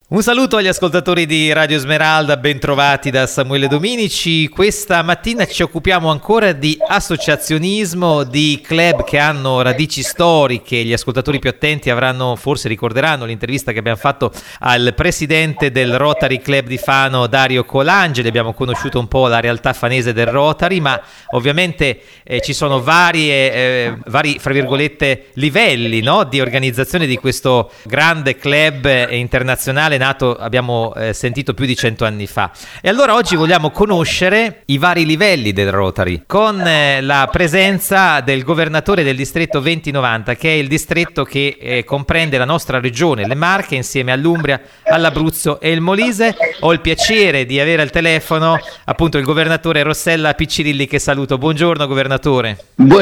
Un saluto agli ascoltatori di Radio Smeralda, ben trovati da Samuele Dominici. Questa mattina ci occupiamo ancora di associazionismo, di club che hanno radici storiche. Gli ascoltatori più attenti forse ricorderanno l'intervista che abbiamo fatto al presidente del Rotary Club di Fano, Dario Colangeli. Abbiamo conosciuto un po' la realtà fanese del Rotary, ma ovviamente ci sono vari, fra virgolette, livelli, no? Di organizzazione di questo grande club internazionale nato, abbiamo sentito, più di 100 anni fa. E allora oggi vogliamo conoscere i vari livelli del Rotary con la presenza del governatore del distretto 2090, che è il distretto che comprende la nostra regione, le Marche, insieme all'Umbria, all'Abruzzo e il Molise. Ho il piacere di avere al telefono appunto il governatore Rossella Piccirilli, che saluto. Buongiorno governatore.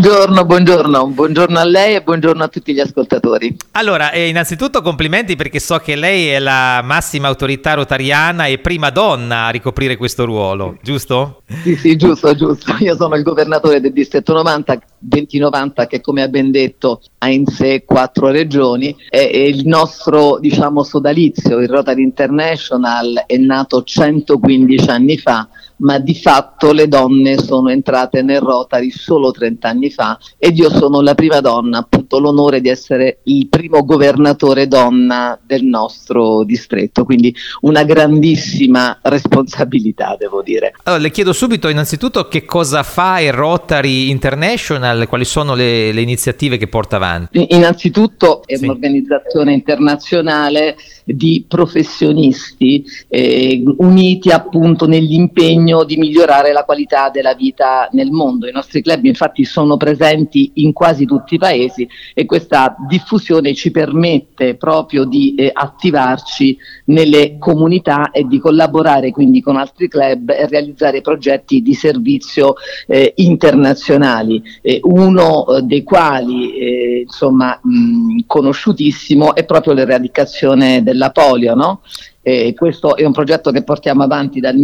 Buongiorno a lei e buongiorno a tutti gli ascoltatori. Allora, innanzitutto complimenti, perché so che lei è la massima autorità rotariana e prima donna a ricoprire questo ruolo, giusto? Sì, giusto. Io sono il governatore del distretto 2090, che, come ha ben detto, ha in sé 4 regioni. E il nostro, sodalizio, il Rotary International, è nato 115 anni fa, ma di fatto le donne sono entrate nel Rotary solo 30 anni fa, ed io sono la prima donna, appunto l'onore di essere il primo governatore donna del nostro distretto, quindi una grandissima responsabilità, devo dire. Allora, le chiedo subito innanzitutto che cosa fa il Rotary International, quali sono le iniziative che porta avanti? Innanzitutto è un'organizzazione internazionale di professionisti uniti appunto nell'impegno di migliorare la qualità della vita nel mondo. I nostri club infatti sono presenti in quasi tutti i paesi, e questa diffusione ci permette proprio di attivarci nelle comunità e di collaborare quindi con altri club e realizzare progetti di servizio internazionali, uno dei quali conosciutissimo è proprio l'eradicazione della polio, no? Questo è un progetto che portiamo avanti dal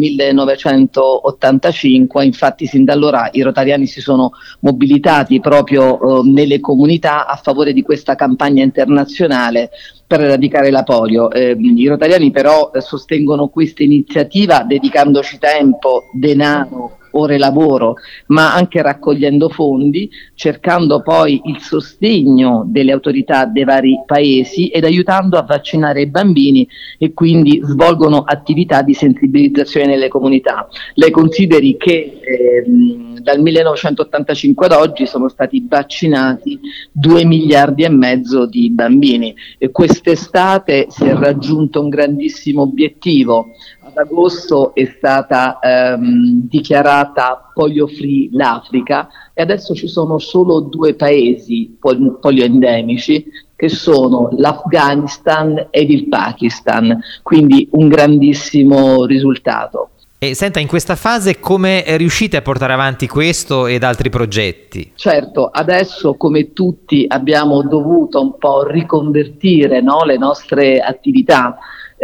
1985, infatti sin da allora i rotariani si sono mobilitati proprio nelle comunità a favore di questa campagna internazionale per eradicare la polio. I rotariani però sostengono questa iniziativa dedicandoci tempo, denaro, ore lavoro, ma anche raccogliendo fondi, cercando poi il sostegno delle autorità dei vari paesi ed aiutando a vaccinare i bambini, e quindi svolgono attività di sensibilizzazione nelle comunità. Lei consideri che dal 1985 ad oggi sono stati vaccinati 2 miliardi e mezzo di bambini, e quest'estate si è raggiunto un grandissimo obiettivo. Ad agosto è stata dichiarata polio free l'Africa, e adesso ci sono solo 2 paesi polioendemici, che sono l'Afghanistan ed il Pakistan, quindi un grandissimo risultato. E senta, in questa fase come riuscite a portare avanti questo ed altri progetti? Certo, adesso come tutti abbiamo dovuto un po' riconvertire, no, le nostre attività.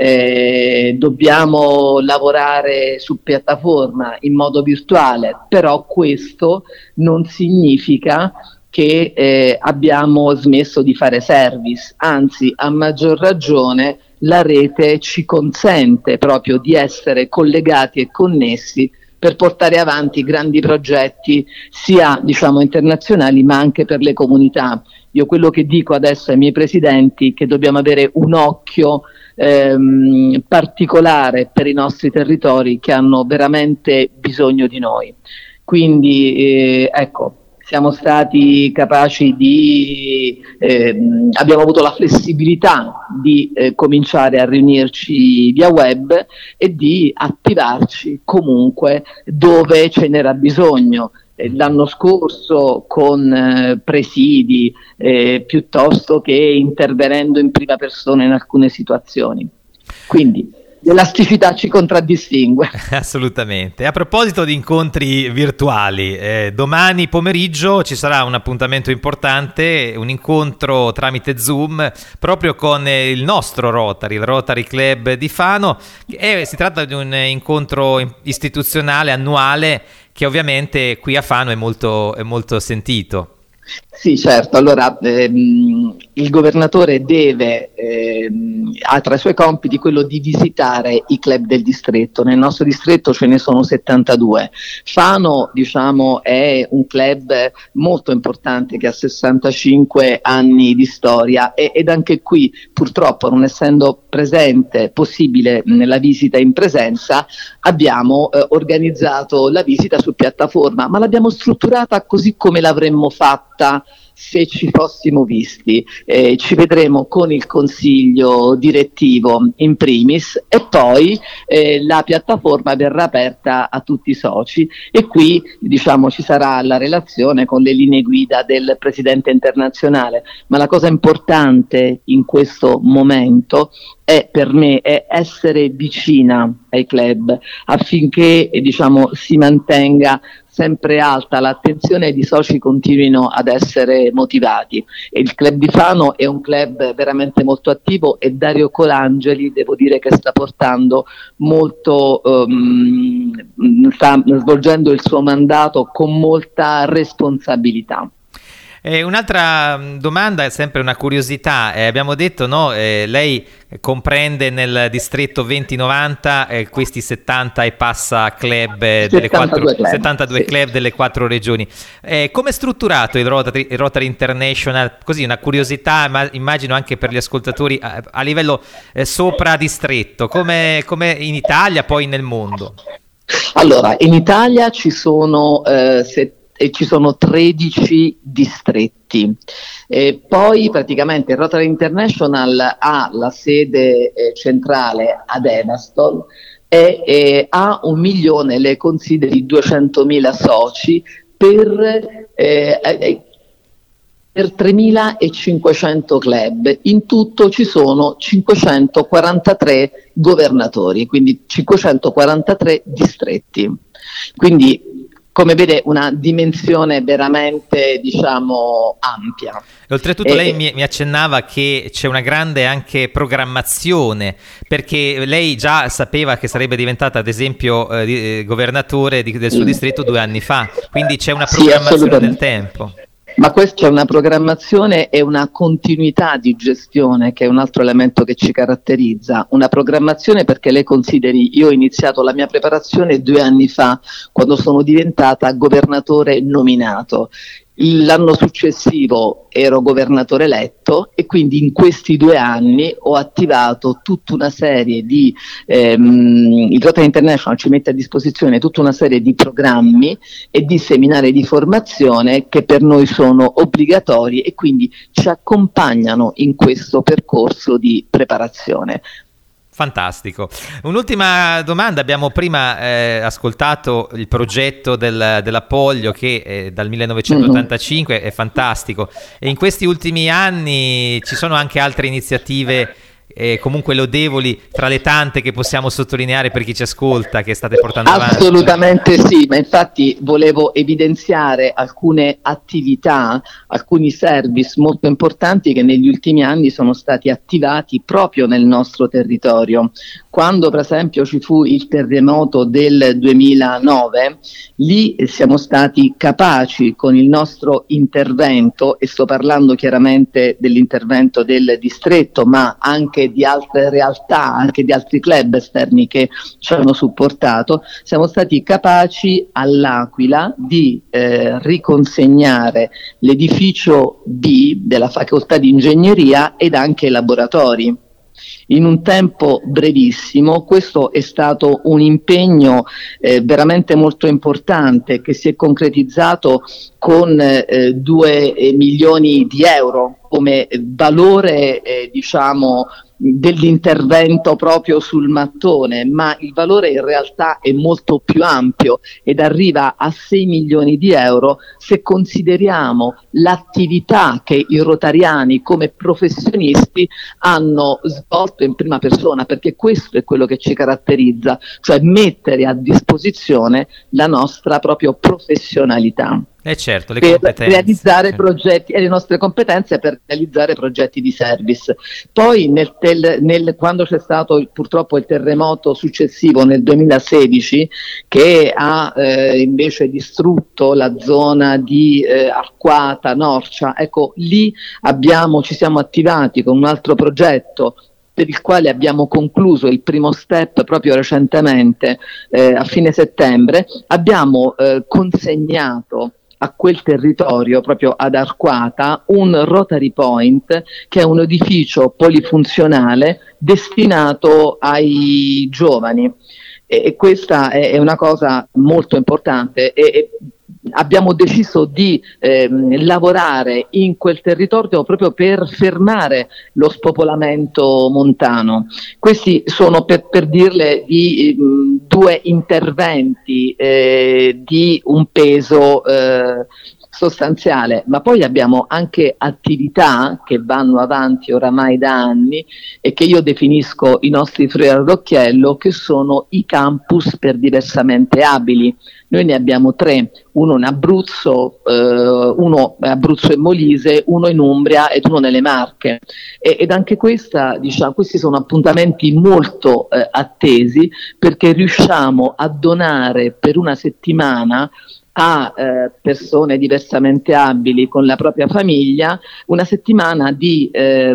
Dobbiamo lavorare su piattaforma in modo virtuale, però questo non significa che abbiamo smesso di fare service, anzi, a maggior ragione la rete ci consente proprio di essere collegati e connessi per portare avanti grandi progetti sia internazionali, ma anche per le comunità. Io quello che dico adesso ai miei presidenti è che dobbiamo avere un occhio particolare per i nostri territori che hanno veramente bisogno di noi. Quindi siamo stati capaci abbiamo avuto la flessibilità di cominciare a riunirci via web e di attivarci comunque dove ce n'era bisogno. L'anno scorso con presidi piuttosto che intervenendo in prima persona in alcune situazioni. Quindi l'elasticità ci contraddistingue. Assolutamente. A proposito di incontri virtuali, domani pomeriggio ci sarà un appuntamento importante, un incontro tramite Zoom proprio con il nostro Rotary, il Rotary Club di Fano. Si tratta di un incontro istituzionale annuale che ovviamente qui a Fano è molto sentito. Sì, certo. Allora, il governatore ha tra i suoi compiti quello di visitare i club del distretto. Nel nostro distretto ce ne sono 72. Fano, diciamo, è un club molto importante che ha 65 anni di storia ed anche qui, purtroppo, non essendo possibile nella visita in presenza, abbiamo organizzato la visita su piattaforma, ma l'abbiamo strutturata così come l'avremmo fatta se ci fossimo visti. Ci vedremo con il consiglio direttivo in primis e poi la piattaforma verrà aperta a tutti i soci e qui, diciamo, ci sarà la relazione con le linee guida del presidente internazionale, ma la cosa importante in questo momento per me è essere vicina ai club affinché, diciamo, si mantenga sempre alta l'attenzione ed i soci continuino ad essere motivati. E il club di Fano è un club veramente molto attivo e Dario Colangeli, devo dire che sta portando molto, sta svolgendo il suo mandato con molta responsabilità. Un'altra domanda, è sempre una curiosità, abbiamo detto, no, lei comprende nel distretto 2090 questi 70 e passa club delle 72 sì. Club delle 4 regioni. Come è strutturato il Rotary International? Così una curiosità, ma immagino anche per gli ascoltatori a livello sopra distretto, come in Italia, poi nel mondo. Allora, in Italia ci sono 13 distretti. Poi praticamente il Rotary International ha la sede centrale ad Evaston e ha 1 milione, le consideri 200.000 soci per 3.500 club. In tutto ci sono 543 governatori, quindi 543 distretti. Quindi, come vede, una dimensione veramente, diciamo, ampia. Oltretutto lei mi accennava che c'è una grande anche programmazione, perché lei già sapeva che sarebbe diventata, ad esempio, governatore del suo distretto 2 anni fa, quindi c'è una programmazione nel tempo. Ma questa è una programmazione e una continuità di gestione che è un altro elemento che ci caratterizza. Una programmazione perché lei consideri, io ho iniziato la mia preparazione 2 anni fa, quando sono diventata governatore nominato. L'anno successivo ero governatore eletto e quindi in questi 2 anni ho attivato tutta una serie di, il Rotary International ci mette a disposizione tutta una serie di programmi e di seminari di formazione che per noi sono obbligatori e quindi ci accompagnano in questo percorso di preparazione. Fantastico. Un'ultima domanda, abbiamo prima ascoltato il progetto della Poglio che dal 1985 è fantastico e in questi ultimi anni ci sono anche altre iniziative comunque lodevoli tra le tante che possiamo sottolineare per chi ci ascolta che state portando avanti. Assolutamente sì, ma infatti volevo evidenziare alcune attività, alcuni service molto importanti che negli ultimi anni sono stati attivati proprio nel nostro territorio. Quando per esempio ci fu il terremoto del 2009, lì siamo stati capaci con il nostro intervento, e sto parlando chiaramente dell'intervento del distretto, ma anche di altre realtà, anche di altri club esterni che ci hanno supportato, siamo stati capaci all'Aquila di riconsegnare l'edificio B della facoltà di ingegneria ed anche i laboratori. In un tempo brevissimo. Questo è stato un impegno veramente molto importante che si è concretizzato con 2 milioni di euro come valore diciamo dell'intervento proprio sul mattone, ma il valore in realtà è molto più ampio ed arriva a 6 milioni di euro se consideriamo l'attività che i rotariani come professionisti hanno svolto in prima persona, perché questo è quello che ci caratterizza, cioè mettere a disposizione la nostra proprio professionalità. Certo, le per competenze, realizzare certo. progetti, e le nostre competenze per realizzare progetti di service. Poi quando c'è stato purtroppo il terremoto successivo nel 2016, che ha invece distrutto la zona di Arquata, Norcia, ecco, lì ci siamo attivati con un altro progetto per il quale abbiamo concluso il primo step proprio recentemente, a fine settembre. Abbiamo consegnato a quel territorio, proprio ad Arquata, un Rotary Point, che è un edificio polifunzionale destinato ai giovani. E questa è una cosa molto importante, e abbiamo deciso di lavorare in quel territorio proprio per fermare lo spopolamento montano. Questi sono, per dirle, di due interventi di un peso sostanziale, ma poi abbiamo anche attività che vanno avanti oramai da anni e che io definisco i nostri fiori all'occhiello, che sono i campus per diversamente abili. Noi ne abbiamo 3, uno in Abruzzo, uno Abruzzo e Molise, uno in Umbria ed uno nelle Marche. Ed anche questi sono appuntamenti molto attesi, perché riusciamo a donare per una settimana a persone diversamente abili con la propria famiglia una settimana di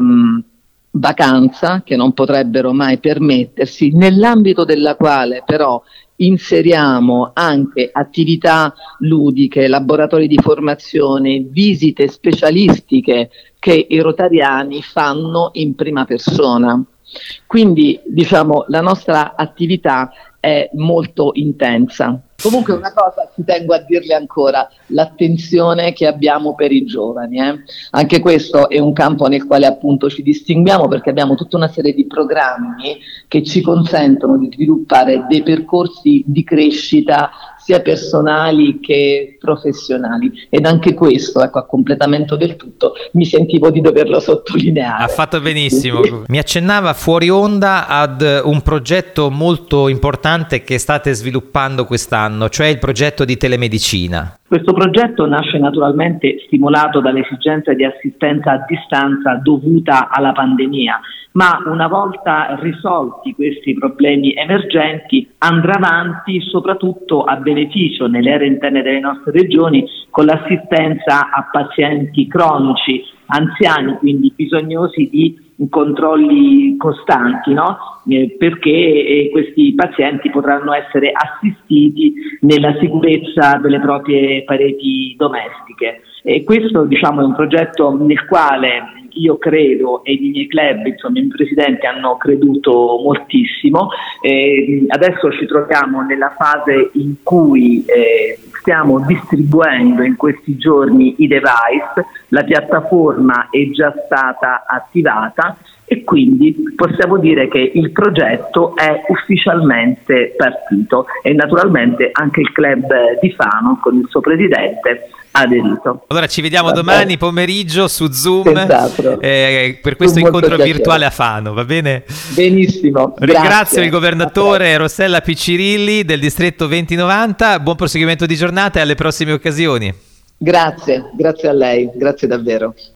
vacanza che non potrebbero mai permettersi, nell'ambito della quale però inseriamo anche attività ludiche, laboratori di formazione, visite specialistiche che i rotariani fanno in prima persona. Quindi la nostra attività è molto intensa. Comunque una cosa ci tengo a dirle ancora: l'attenzione che abbiamo per i giovani. Anche questo è un campo nel quale appunto ci distinguiamo, perché abbiamo tutta una serie di programmi che ci consentono di sviluppare dei percorsi di crescita sia personali che professionali, ed anche questo, ecco, a completamento del tutto, mi sentivo di doverlo sottolineare. Ha fatto benissimo. Mi accennava fuori onda ad un progetto molto importante che state sviluppando quest'anno, cioè il progetto di telemedicina. Questo progetto nasce naturalmente stimolato dall'esigenza di assistenza a distanza dovuta alla pandemia, ma una volta risolti questi problemi emergenti andrà avanti soprattutto a beneficio nelle aree interne delle nostre regioni con l'assistenza a pazienti cronici, anziani, quindi bisognosi di controlli costanti, no? Perché questi pazienti potranno essere assistiti nella sicurezza delle proprie pareti domestiche. E questo, diciamo, è un progetto nel quale io credo, e i miei club, insomma, i miei presidenti hanno creduto moltissimo. Adesso ci troviamo nella fase in cui stiamo distribuendo in questi giorni i device, la piattaforma è già stata attivata e quindi possiamo dire che il progetto è ufficialmente partito, e naturalmente anche il club di Fano con il suo presidente ha aderito. Allora ci vediamo domani pomeriggio su Zoom, per questo Molto incontro piacere. virtuale a Fano, va bene? Benissimo. Ringrazio Grazie. il governatore Rossella Piccirilli del distretto 2090, buon proseguimento di giornata e alle prossime occasioni. Grazie a lei, grazie davvero.